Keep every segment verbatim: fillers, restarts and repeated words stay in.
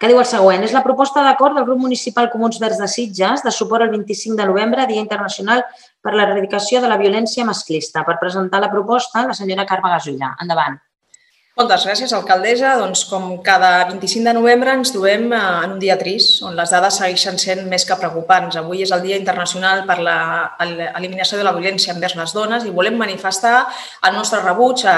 que diu el següent. És la proposta d'acord del grup municipal Comuns Verds de Sitges de suport al vint-i-cinc de novembre, Dia Internacional per l'Erradicació de la Violència Masclista. Per presentar la proposta, la senyora Carme Gasulla. Endavant. Moltes gràcies, alcaldessa. Doncs, com cada vint-i-cinc de novembre ens trobem en un dia trist, on les dades segueixen sent més que preocupants. Avui és el Dia Internacional per l'Eliminació de la Violència envers les dones i volem manifestar el nostre rebuig a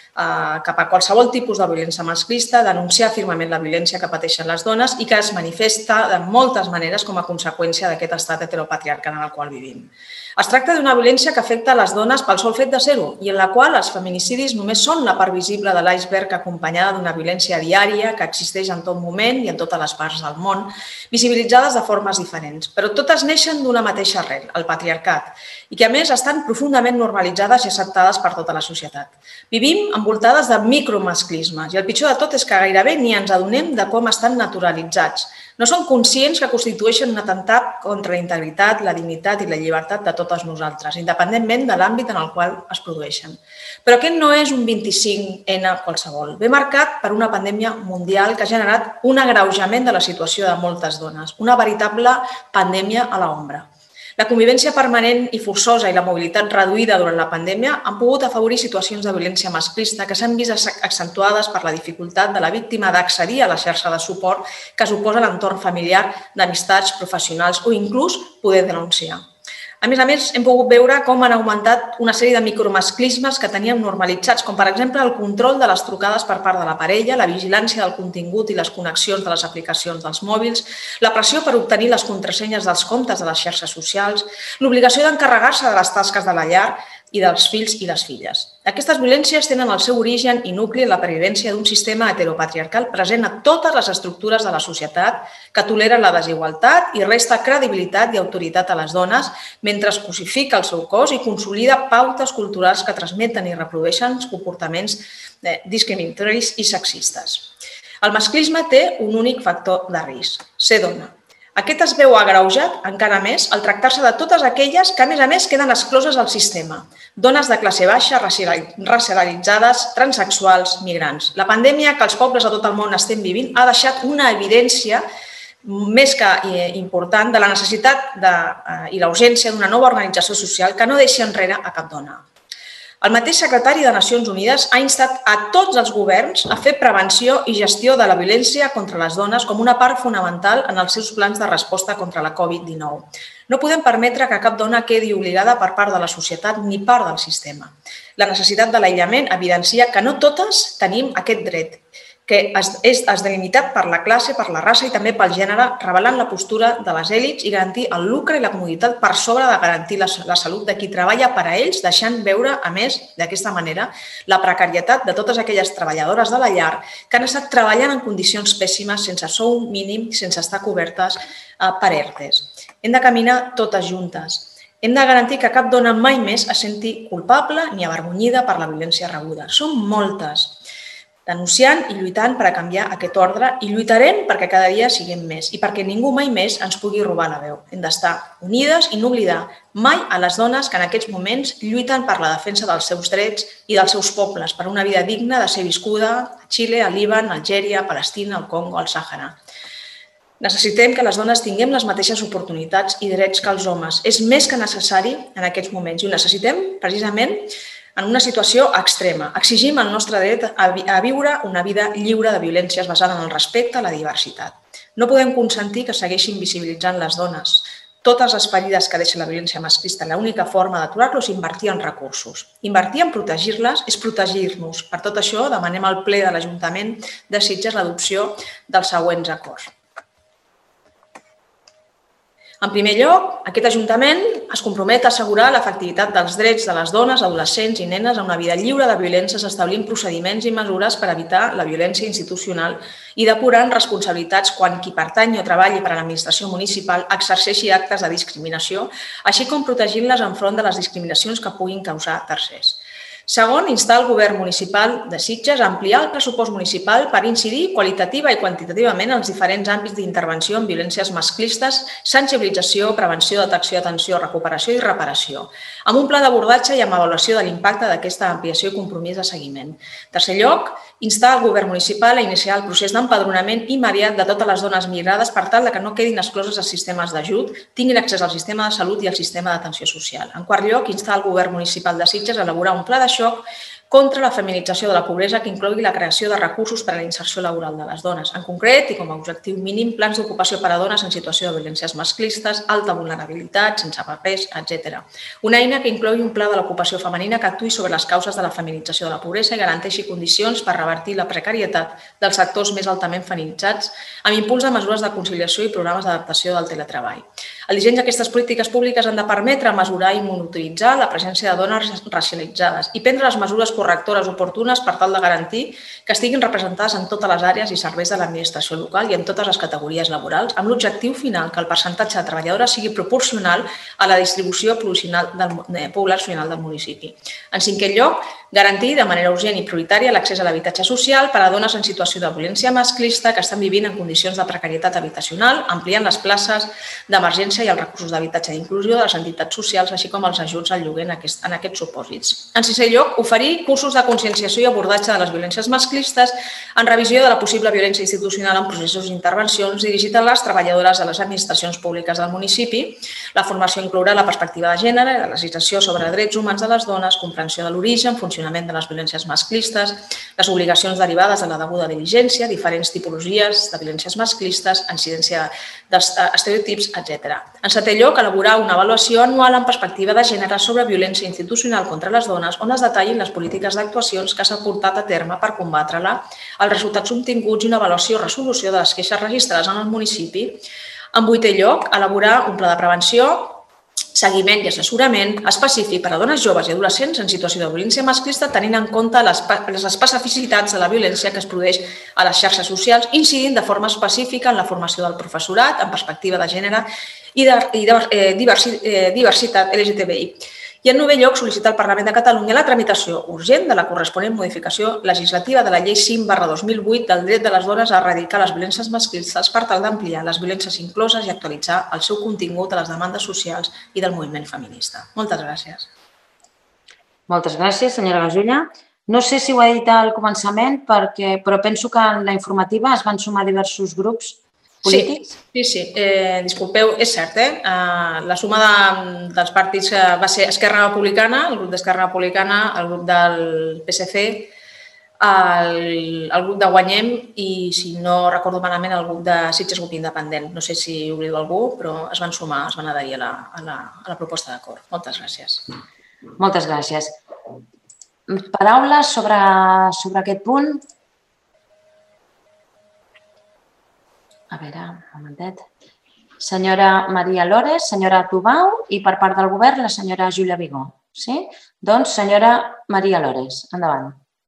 cap a qualsevol tipus de violència masclista, denunciar firmament la violència que pateixen les dones i que es manifesta de moltes maneres com a conseqüència d'aquest estat heteropatriarcal en el qual vivim. Es tracta d'una violència que afecta les dones pel sol fet de ser-ho i en la qual els feminicidis només són la part visible de l'iceberg acompanyada d'una violència diària que existeix en tot moment i en totes les parts del món, visibilitzades de formes diferents, però totes neixen d'una mateixa arrel, el patriarcat, i que a més estan profundament normalitzades i acceptades per tota la societat. Vivim envoltades de micromasclismes i el pitjor de tot és que gairebé ni ens adonem de com estan naturalitzats. No som conscients que constitueixen un atemptat contra la integritat, la dignitat i la llibertat de totes nosaltres, independentment de l'àmbit en el qual es produeixen. Però aquest no és un vint-i-cinc ena qualsevol. Ve marcat per una pandèmia mundial que ha generat un agreujament de la situació de moltes dones, una veritable pandèmia a l'ombra. La convivència permanent i forçosa i la mobilitat reduïda durant la pandèmia han pogut afavorir situacions de violència masclista que s'han vist accentuades per la dificultat de la víctima d'accedir a la xarxa de suport que suposa l'entorn familiar, d'amistats, professionals o inclús poder denunciar. A més a més, hem pogut veure com han augmentat una sèrie de micromasclismes que teníem normalitzats, com per exemple el control de les trucades per part de la parella, la vigilància del contingut i les connexions de les aplicacions dels mòbils, la pressió per obtenir les contrasenyes dels comptes de les xarxes socials, l'obligació d'encarregar-se de les tasques de la llar i dels fills i les filles. Aquestes violències tenen el seu origen i nucli en la pervivència d'un sistema heteropatriarcal present a totes les estructures de la societat que tolera la desigualtat i resta credibilitat i autoritat a les dones mentre es cosifica el seu cos i consolida pautes culturals que transmeten i reprodueixen comportaments discriminatoris i sexistes. El masclisme té un únic factor de risc, ser dona. Aquest es veu agreujat encara més al tractar-se de totes aquelles que, a més a més, queden excloses al sistema. Dones de classe baixa, racialitzades, transsexuals, migrants. La pandèmia que els pobles de tot el món estem vivint ha deixat una evidència més que important de la necessitat i la urgència d'una nova organització social que no deixi enrere a cap dona. El mateix secretari de Nacions Unides ha instat a tots els governs a fer prevenció i gestió de la violència contra les dones com una part fonamental en els seus plans de resposta contra la covid dinou. No podem permetre que cap dona quedi obligada per part de la societat ni part del sistema. La necessitat de l'aïllament evidencia que no totes tenim aquest dret, que és delimitat per la classe, per la raça i també pel gènere, revelant la postura de les èlits i garantir el lucre i la comoditat per sobre de garantir la salut de qui treballa per a ells, deixant veure, a més, d'aquesta manera, la precarietat de totes aquelles treballadores de la llar que han estat treballant en condicions pèssimes, sense sou mínim, sense estar cobertes per ERTEs. Hem de caminar totes juntes. Hem de garantir que cap dona mai més es senti culpable ni avergonyida per la violència rebuda. Són moltes. Denunciant i lluitant per a canviar aquest ordre i lluitarem perquè cada dia siguem més i perquè ningú mai més ens pugui robar la veu. Hem d'estar unides i no oblidar mai a les dones que en aquests moments lluiten per la defensa dels seus drets i dels seus pobles, per una vida digna de ser viscuda a Xile, a Líban, a Algèria, a Palestina, al Congo, al Sàhara. Necessitem que les dones tinguem les mateixes oportunitats i drets que els homes. És més que necessari en aquests moments i ho necessitem precisament en una situació extrema. Exigim el nostre dret a viure una vida lliure de violències basada en el respecte a la diversitat. No podem consentir que segueixin visibilitzant les dones. Totes les ferides que deixa la violència masclista, l'única forma d'aturar-lo és invertir en recursos. Invertir en protegir-les és protegir-nos. Per tot això, demanem al ple de l'Ajuntament de Sitges l'adopció dels següents acords. En primer lloc, aquest Ajuntament es compromet a assegurar l'efectivitat dels drets de les dones, adolescents i nenes a una vida lliure de violències, establint procediments i mesures per evitar la violència institucional i depurant responsabilitats quan qui pertany o treballi per a l'administració municipal exerceixi actes de discriminació, així com protegint-les enfront de les discriminacions que puguin causar tercers. Segon, instar el Govern municipal de Sitges a ampliar el pressupost municipal per incidir qualitativa i quantitativament en els diferents àmbits d'intervenció en violències masclistes, sensibilització, prevenció, detecció, atenció, recuperació i reparació, amb un pla d'abordatge i amb avaluació de l'impacte d'aquesta ampliació i compromís de seguiment. En tercer lloc, instar el govern municipal a iniciar el procés d'empadronament immediat de totes les dones migrades per tal que no quedin excloses dels sistemes d'ajut, tinguin accés al sistema de salut i al sistema d'atenció social. En quart lloc, instar el govern municipal de Sitges a elaborar un pla de xoc contra la feminització de la pobresa que inclogui la creació de recursos per a la inserció laboral de les dones. En concret, i com a objectiu mínim, plans d'ocupació per a dones en situació de violències masclistes, alta vulnerabilitat, sense papers, etcètera. Una eina que inclogui un pla de l'ocupació femenina que actuï sobre les causes de la feminització de la pobresa i garanteixi condicions per revertir la precarietat dels sectors més altament feminitzats amb impuls de mesures de conciliació i programes d'adaptació del teletreball. El disseny d'aquestes polítiques públiques han de permetre mesurar i monitoritzar la presència de dones racialitzades i prendre les mesures correctores oportunes per tal de garantir que estiguin representades en totes les àrees i serveis de l'administració local i en totes les categories laborals, amb l'objectiu final que el percentatge de treballadores sigui proporcional a la distribució poblacional del municipi. En cinquè lloc, garantir de manera urgent i prioritària l'accés a l'habitatge social per a dones en situació de violència masclista que estan vivint en condicions de precarietat habitacional, ampliant les places d'emergència i els recursos d'habitatge d'inclusió de les entitats socials, així com els ajuts al lloguer en aquests supòsits. En sisè lloc, oferir cursos de conscienciació i abordatge de les violències masclistes en revisió de la possible violència institucional en processos d'intervencions dirigit a les treballadores de les administracions públiques del municipi. La formació inclourà la perspectiva de gènere, la legislació sobre drets humans de les dones, comprensió de l'origen, funcionament de les violències masclistes, les obligacions derivades de la deguda diligència, diferents tipologies de violències masclistes, incidència d'estereotips, etcètera. En setè lloc, elaborar una avaluació anual en perspectiva de gènere sobre violència institucional contra les dones on es detallin les polítiques d'actuacions que s'ha portat a terme per combatre-la, els resultats obtinguts i una avaluació o resolució de les queixes registrades en el municipi. En vuitè lloc, elaborar un pla de prevenció, seguiment i assessorament específic per a dones joves i adolescents en situació de violència masclista tenint en compte les especificitats de la violència que es produeix a les xarxes socials, incidint de forma específica en la formació del professorat, en perspectiva de gènere i de diversitat L G T B I. I en novè lloc, sol·licitar al Parlament de Catalunya la tramitació urgent de la corresponent modificació legislativa de la Llei cinc barra dos mil vuit del dret de les dones a erradicar les violències masclistes per tal d'ampliar les violències incloses i actualitzar el seu contingut a les demandes socials i del moviment feminista. Moltes gràcies. Moltes gràcies, senyora Gasulla. No sé si ho he dit al començament, però penso que en la informativa es van sumar diversos grups polítics? Sí, sí. Disculpeu, és cert, eh? La suma dels partits va ser Esquerra Republicana, el grup d'Esquerra Republicana, el grup del P S C, el grup de Guanyem i, si no recordo malament, el grup de Sitges Grup Independent. No sé si he oblidat algú, però es van sumar, es van adherir a la proposta d'acord. Moltes gràcies. Moltes gràcies. Paraules sobre aquest punt? A veure, un momentet. Senyora Maria Lores, senyora Tubau i per part del govern la senyora Júlia Vigó. Sí? Doncs, senyora María Lores, endavant.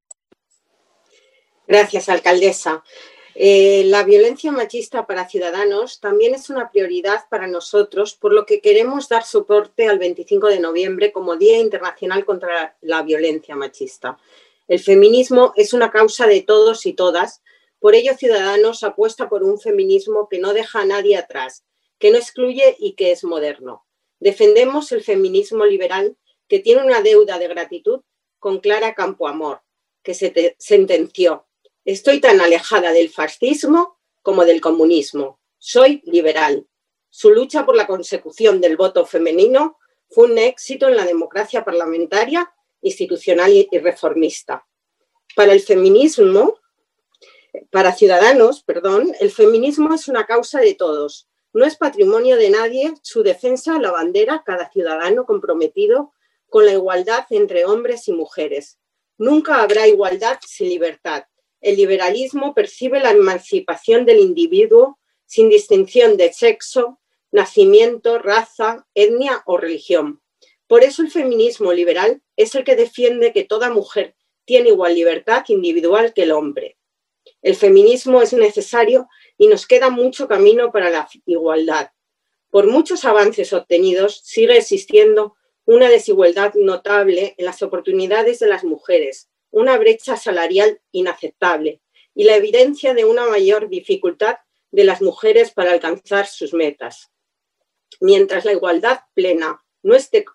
Gracias, alcaldesa. Eh, la violencia machista para Ciudadanos también es una prioridad para nosotros, por lo que queremos dar soporte al veinticinco de noviembre como Día Internacional contra la Violencia Machista. El feminismo es una causa de todos y todas. Por ello, Ciudadanos apuesta por un feminismo que no deja a nadie atrás, que no excluye y que es moderno. Defendemos el feminismo liberal que tiene una deuda de gratitud con Clara Campoamor, que se sentenció: estoy tan alejada del fascismo como del comunismo. Soy liberal. Su lucha por la consecución del voto femenino fue un éxito en la democracia parlamentaria, institucional y reformista. Para el feminismo... Para Ciudadanos, perdón, el feminismo es una causa de todos. No es patrimonio de nadie. Su defensa la bandera cada ciudadano comprometido con la igualdad entre hombres y mujeres. Nunca habrá igualdad sin libertad. El liberalismo percibe la emancipación del individuo sin distinción de sexo, nacimiento, raza, etnia o religión. Por eso el feminismo liberal es el que defiende que toda mujer tiene igual libertad individual que el hombre. El feminismo es necesario y nos queda mucho camino para la igualdad. Por muchos avances obtenidos, sigue existiendo una desigualdad notable en las oportunidades de las mujeres, una brecha salarial inaceptable y la evidencia de una mayor dificultad de las mujeres para alcanzar sus metas. Mientras la igualdad plena no esté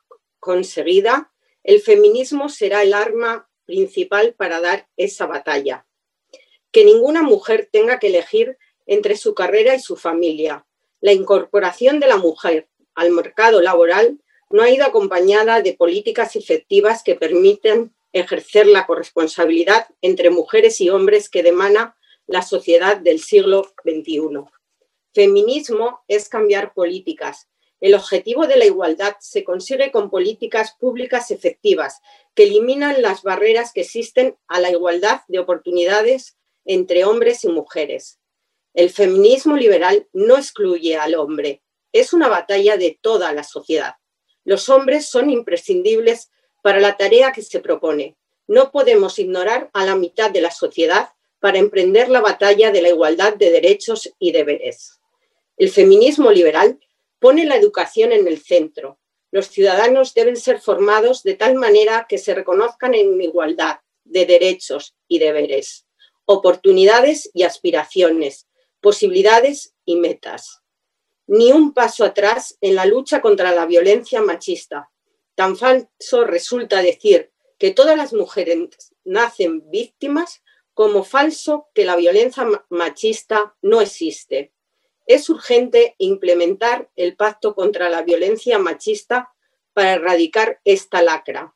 conseguida, el feminismo será el arma principal para dar esa batalla. que ninguna mujer tenga que elegir entre su carrera y su familia. La incorporación de la mujer al mercado laboral no ha ido acompañada de políticas efectivas que permiten ejercer la corresponsabilidad entre mujeres y hombres que demanda la sociedad del siglo veintiuno. Feminismo es cambiar políticas. El objetivo de la igualdad se consigue con políticas públicas efectivas que eliminan las barreras que existen a la igualdad de oportunidades entre hombres y mujeres. El feminismo liberal no excluye al hombre, es una batalla de toda la sociedad. Los hombres son imprescindibles para la tarea que se propone. No podemos ignorar a la mitad de la sociedad para emprender la batalla de la igualdad de derechos y deberes. El feminismo liberal pone la educación en el centro. Los ciudadanos deben ser formados de tal manera que se reconozcan en igualdad de derechos y deberes, oportunidades y aspiraciones, posibilidades y metas. Ni un paso atrás en la lucha contra la violencia machista. Tan falso resulta decir que todas las mujeres nacen víctimas como falso que la violencia machista no existe. Es urgente implementar el Pacto contra la Violencia Machista para erradicar esta lacra.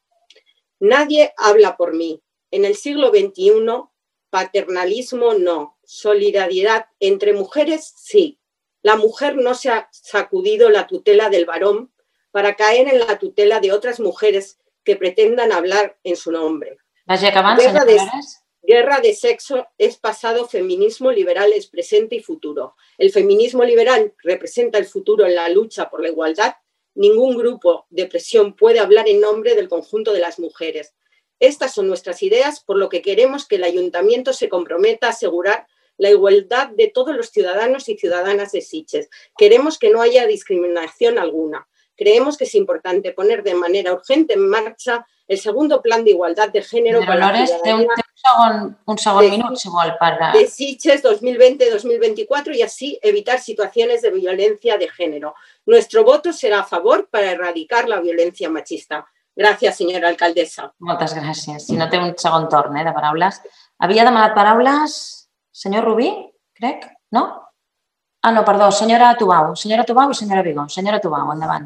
Nadie habla por mí. En el siglo veintiuno, paternalismo no, solidaridad entre mujeres sí. La mujer no se ha sacudido la tutela del varón para caer en la tutela de otras mujeres que pretendan hablar en su nombre. Vagi acabant, Guerra de, senyores. guerra de sexo es pasado, feminismo liberal es presente y futuro. El feminismo liberal representa el futuro en la lucha por la igualdad. Ningún grupo de presión puede hablar en nombre del conjunto de las mujeres. Estas son nuestras ideas, por lo que queremos que el Ayuntamiento se comprometa a asegurar la igualdad de todos los ciudadanos y ciudadanas de Sitges. Queremos que no haya discriminación alguna. Creemos que es importante poner de manera urgente en marcha el segundo plan de igualdad de género Senyora para la Lores, té un, ciudadanía té un segon, un segon de- minut, si vol, per... de Sitges dos mil veinte dos mil veinticuatro y así evitar situaciones de violencia de género. Nuestro voto será a favor para erradicar la violencia machista. Gracias, señora alcaldesa. Moltes gràcies. Si no té un segon torn eh, de paraules. Havia demanat paraules senyor Rubí, crec, no? Ah, no, perdó, senyora Tubau. Senyora Tubau i senyora Vigó. Senyora Tubau, endavant.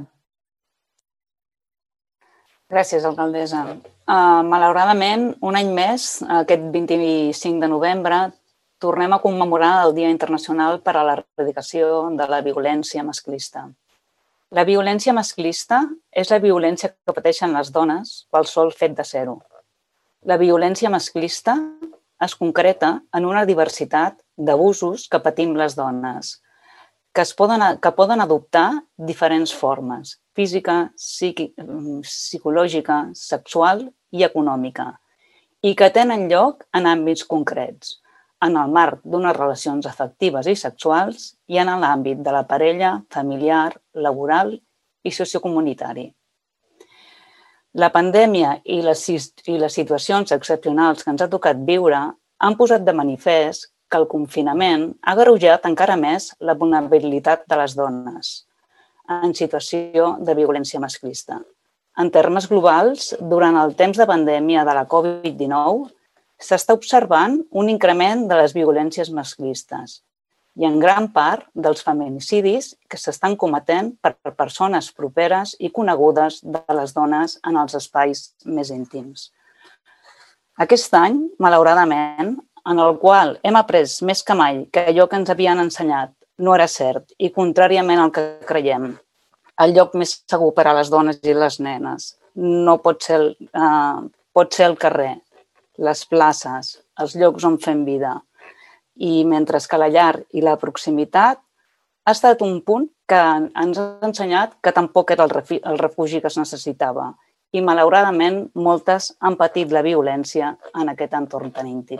Gràcies, alcaldessa. Uh, malauradament, un any més, aquest vint-i-cinc de novembre, tornem a commemorar el Dia Internacional per a l'Erradicació de la Violència Masclista. La violència masclista és la violència que pateixen les dones pel sol fet de ser-ho. La violència masclista es concreta en una diversitat d'abusos que patim les dones, que, es poden, que poden adoptar diferents formes, física, psiqui, psicològica, sexual i econòmica, i que tenen lloc en àmbits concrets, en el marc d'unes relacions afectives i sexuals i en l'àmbit de la parella, familiar, laboral i sociocomunitari. La pandèmia i les, i les situacions excepcionals que ens ha tocat viure han posat de manifest que el confinament ha agreujat encara més la vulnerabilitat de les dones en situació de violència masclista. En termes globals, durant el temps de pandèmia de la covid dinou, s'està observant un increment de les violències masclistes i en gran part dels feminicidis que s'estan cometent per persones properes i conegudes de les dones en els espais més íntims. Aquest any, malauradament, en el qual hem après més que mai que allò que ens havien ensenyat no era cert i, contràriament al que creiem, el lloc més segur per a les dones i les nenes no pot ser, eh, pot ser el carrer, les places, els llocs on fem vida. I mentre que la llar i la proximitat ha estat un punt que ens ha ensenyat que tampoc era el refugi que es necessitava. I, malauradament, moltes han patit la violència en aquest entorn tan íntim.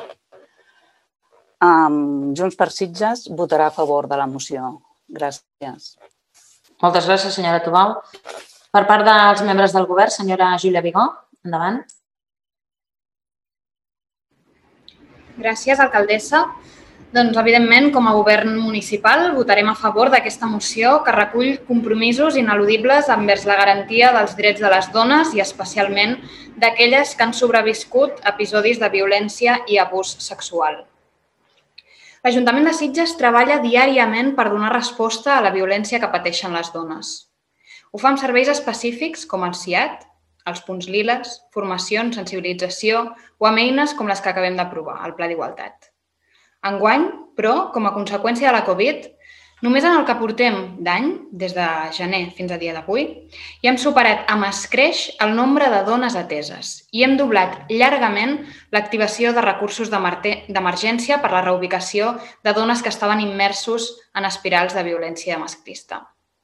Um, Junts per Sitges votarà a favor de la moció. Gràcies. Moltes gràcies, senyora Tubau. Per part dels membres del govern, senyora Júlia Vigó, endavant. Gràcies, alcaldessa. Doncs, evidentment, com a govern municipal, votarem a favor d'aquesta moció que recull compromisos ineludibles envers la garantia dels drets de les dones i especialment d'aquelles que han sobreviscut episodis de violència i abús sexual. L'Ajuntament de Sitges treballa diàriament per donar resposta a la violència que pateixen les dones. Ho fa amb serveis específics com el S I A T, els punts liles, formacions, sensibilització o amb eines com les que acabem d'aprovar, el Pla d'Igualtat. Enguany, però, com a conseqüència de la Covid, només en el que portem d'any, des de gener fins a dia d'avui, ja hem superat amb escreix el nombre de dones ateses i hem doblat llargament l'activació de recursos d'emergència per la reubicació de dones que estaven immersos en espirals de violència masclista.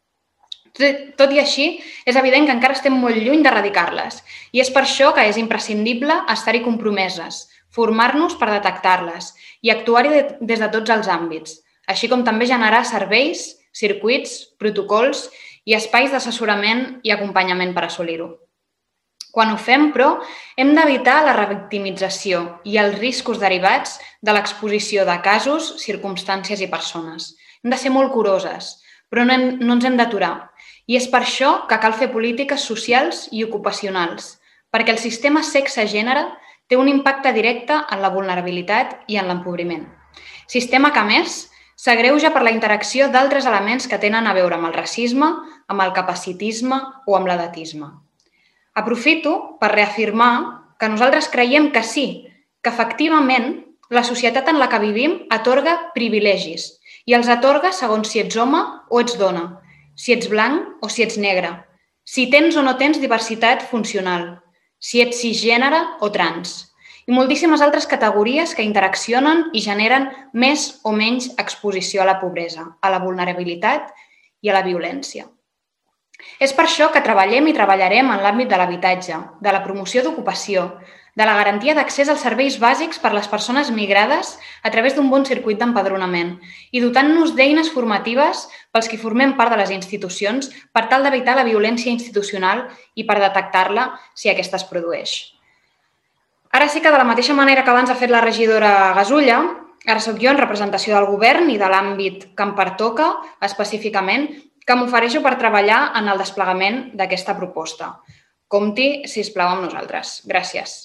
Tot i així, és evident que encara estem molt lluny d'erradicar-les i és per això que és imprescindible estar-hi compromeses, formar-nos per detectar-les i actuar-hi des de tots els àmbits, així com també generar serveis, circuits, protocols i espais d'assessorament i acompanyament per assolir-ho. Quan ho fem, però, hem d'evitar la revictimització i els riscos derivats de l'exposició de casos, circumstàncies i persones. Hem de ser molt curoses, però no ens hem d'aturar. I és per això que cal fer polítiques socials i ocupacionals, perquè el sistema sexe-gènere té un impacte directe en la vulnerabilitat i en l'empobriment. Sistema que, a més, s'agreuja per la interacció d'altres elements que tenen a veure amb el racisme, amb el capacitisme o amb l'edatisme. Aprofito per reafirmar que nosaltres creiem que sí, que efectivament la societat en la que vivim atorga privilegis i els atorga segons si ets home o ets dona, si ets blanc o si ets negre, si tens o no tens diversitat funcional, si ets cisgènere o trans, i moltíssimes altres categories que interaccionen i generen més o menys exposició a la pobresa, a la vulnerabilitat i a la violència. És per això que treballem i treballarem en l'àmbit de l'habitatge, de la promoció d'ocupació, de la garantia d'accés als serveis bàsics per a les persones migrades a través d'un bon circuit d'empadronament i dotant-nos d'eines formatives pels qui formem part de les institucions per tal d'evitar la violència institucional i per detectar-la si aquesta es produeix. Ara sí que de la mateixa manera que abans ha fet la regidora Gasulla, ara soc jo en representació del govern i de l'àmbit que em pertoca específicament, que m'ofereixo per treballar en el desplegament d'aquesta proposta. Compti, sisplau, amb nosaltres. Gràcies.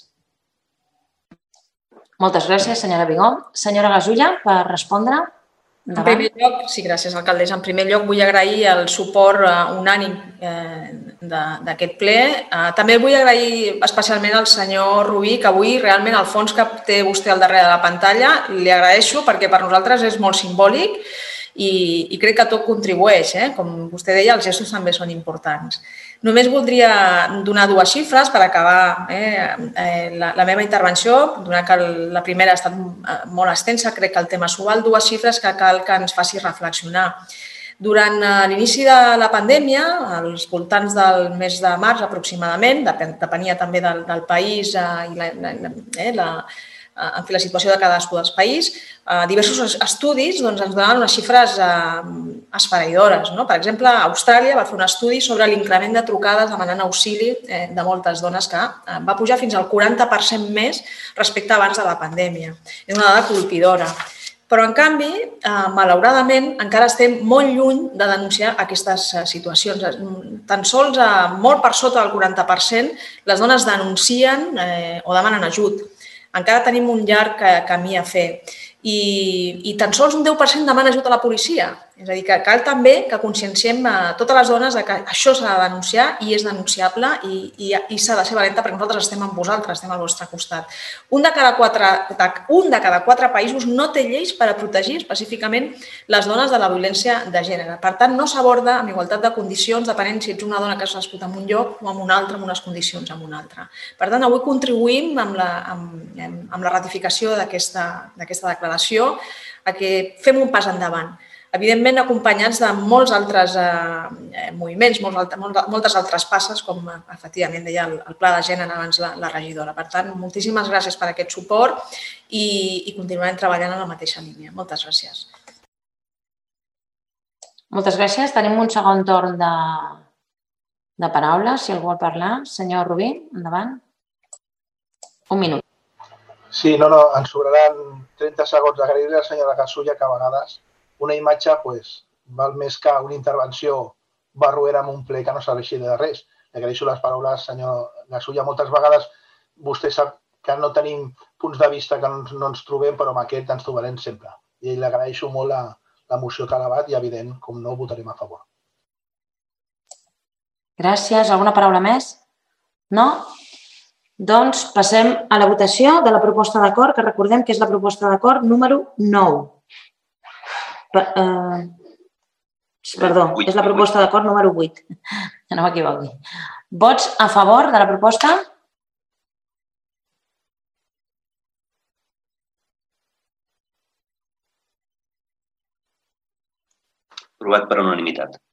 Moltes gràcies, senyora Vigó. Senyora Gasulla, per respondre. En primer lloc, sí, gràcies, alcaldessa. En primer lloc, vull agrair el suport unànim d'aquest ple. També vull agrair especialment al senyor Rubí, que avui realment el fons que té vostè al darrere de la pantalla li agraeixo perquè per nosaltres és molt simbòlic i crec que tot contribueix. Com vostè deia, els gestos també són importants. Només voldria donar dues xifres per acabar la meva intervenció, donat que la primera ha estat molt extensa, crec que el tema s'ho val, dues xifres que cal que ens faci reflexionar. Durant l'inici de la pandèmia, als voltants del mes de març aproximadament, depenia també del país i la en fi, la situació de cadascú dels països, diversos estudis ens donaven unes xifres esfereïdores. Per exemple, Austràlia va fer un estudi sobre l'increment de trucades demanant auxili de moltes dones que va pujar fins al quaranta per cent més respecte abans de la pandèmia. És una dada colpidora. Però, en canvi, malauradament, encara estem molt lluny de denunciar aquestes situacions. Tan sols molt per sota del quaranta per cent les dones denuncien o demanen ajut. Encara tenim un llarg camí a fer i tan sols un deu per cent demana ajut a la policia. És a dir, que cal també que conscienciem a totes les dones que això s'ha de denunciar i és denunciable i s'ha de ser valenta perquè nosaltres estem amb vosaltres, estem al vostre costat. Un de cada quatre països no té lleis per a protegir específicament les dones de la violència de gènere. Per tant, no s'aborda amb igualtat de condicions depenent si ets una dona que has nascut en un lloc o en un altre, en unes condicions en un altre. Per tant, avui contribuïm amb la ratificació d'aquesta declaració a que fem un pas endavant. Evidentment, acompanyats de molts altres moviments, moltes altres passes, com efectivament deia el Pla de Gènere abans la regidora. Per tant, moltíssimes gràcies per aquest suport i continuarem treballant en la mateixa línia. Moltes gràcies. Moltes gràcies. Tenim un segon torn de paraula, si algú vol parlar. Senyor Rubí, endavant. Un minut. Sí, no, no, ens sobraran trenta segons. Agrair-li a la senyora Gasulla que a vegades una imatge val més que una intervenció barruera en un ple que no serveixi de res. Agraeixo les paraules, senyor Gasulla. Moltes vegades vostè sap que no tenim punts de vista que no ens trobem, però amb aquest ens trobarem sempre. i li agraeixo molt la, la moció que ha elevat i, evident, com no, votarem a favor. Gràcies. Alguna paraula més? No? Doncs passem a la votació de la proposta d'acord, que recordem que és la proposta d'acord número nou. Perdó, és la proposta d'acord número vuit. No m'equivoqui. Vots a favor de la proposta? Aprovat per unanimitat.